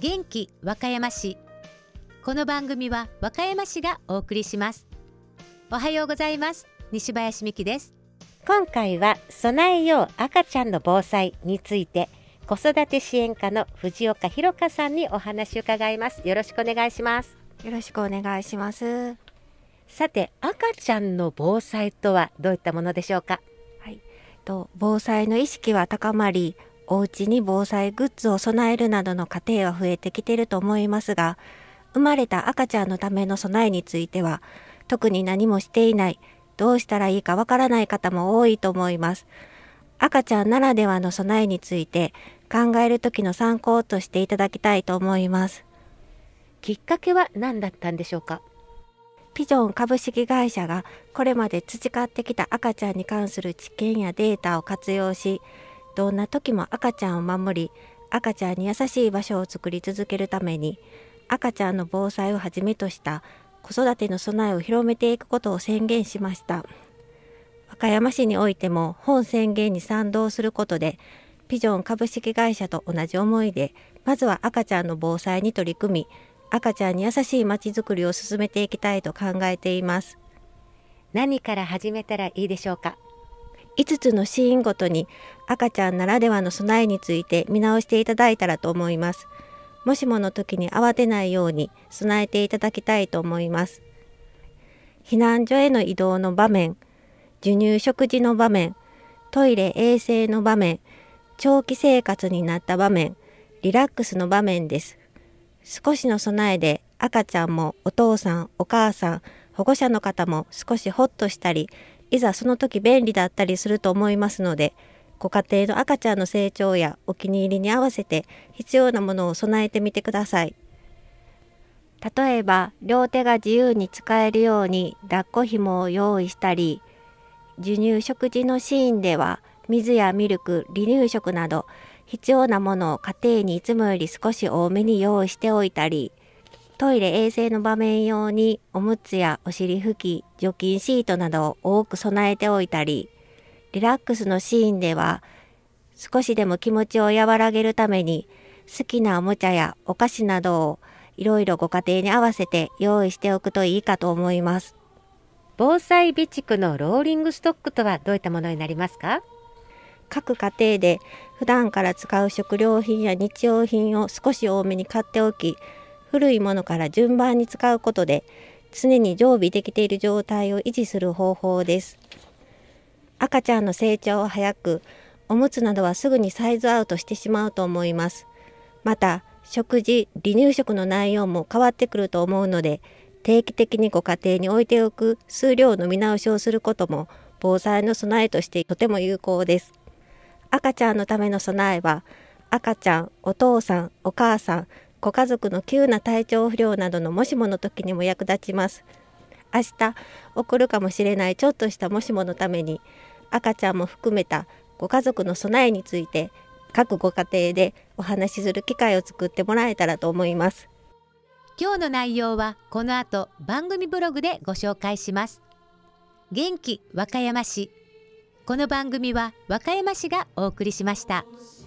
元気和歌山市。この番組は和歌山市がお送りします。おはようございます。西林美希です。今回は備えよう赤ちゃんの防災について、子育て支援課の藤岡弘香さんにお話を伺います。よろしくお願いします。 よろしくお願いします。 さて、赤ちゃんの防災とはどういったものでしょうか。 防災の意識は高まり、お家に防災グッズを備えるなどの家庭は増えてきていると思いますが、生まれた赤ちゃんのための備えについては特に何もしていない、どうしたらいいかわからない方も多いと思います。赤ちゃんならではの備えについて考える時の参考としていただきたいと思います。 きっかけは何だったんでしょうか。 ピジョン株式会社がこれまで培ってきた赤ちゃんに関する知見やデータを活用し、どんな時も赤ちゃんを守り、赤ちゃんに優しい場所を作り続けるために、赤ちゃんの防災をはじめとした子育ての備えを広めていくことを宣言しました。和歌山市においても本宣言に賛同することで、ピジョン株式会社と同じ思いで、まずは赤ちゃんの防災に取り組み、赤ちゃんに優しいまちづくりを進めていきたいと考えています。 何から始めたらいいでしょうか。 5つのシーンごとに赤ちゃんならではの備えについて見直していただいたらと思います。もしもの時に慌てないように備えていただきたいと思います。避難所への移動の場面、授乳食事の場面、トイレ衛生の場面、長期生活になった場面、リラックスの場面です。少しの備えで赤ちゃんもお父さん、お母さん、保護者の方も少しホッとしたり、いざその時便利だったりすると思いますので、ご家庭の赤ちゃんの成長やお気に入りに合わせて必要なものを備えてみてください。例えば、両手が自由に使えるように抱っこ紐を用意したり、授乳食事のシーンでは水やミルク、離乳食など必要なものを家庭にいつもより少し多めに用意しておいたり、トイレ衛生の場面用におむつやお尻拭き、除菌シートなどを多く備えておいたり、リラックスのシーンでは少しでも気持ちを和らげるために好きなおもちゃやお菓子などをいろいろご家庭に合わせて用意しておくといいかと思います。 防災備蓄のローリングストックとはどういったものになりますか。 各家庭で普段から使う食料品や日用品を少し多めに買っておき、古いものから順番に使うことで常に常備できている状態を維持する方法です。赤ちゃんの成長は早く、おむつなどはすぐにサイズアウトしてしまうと思います。また、食事、離乳食の内容も変わってくると思うので、定期的にご家庭に置いておく数量の見直しをすることも防災の備えとしてとても有効です。赤ちゃんのための備えは、赤ちゃん、お父さん、お母さん、ご家族の急な体調不良などのもしもの時にも役立ちます。明日起こるかもしれないちょっとしたもしものために、赤ちゃんも含めたご家族の備えについて各ご家庭でお話しする機会を作ってもらえたらと思います。 今日の内容はこの後番組ブログでご紹介します。元気和歌山市。この番組は和歌山市がお送りしました。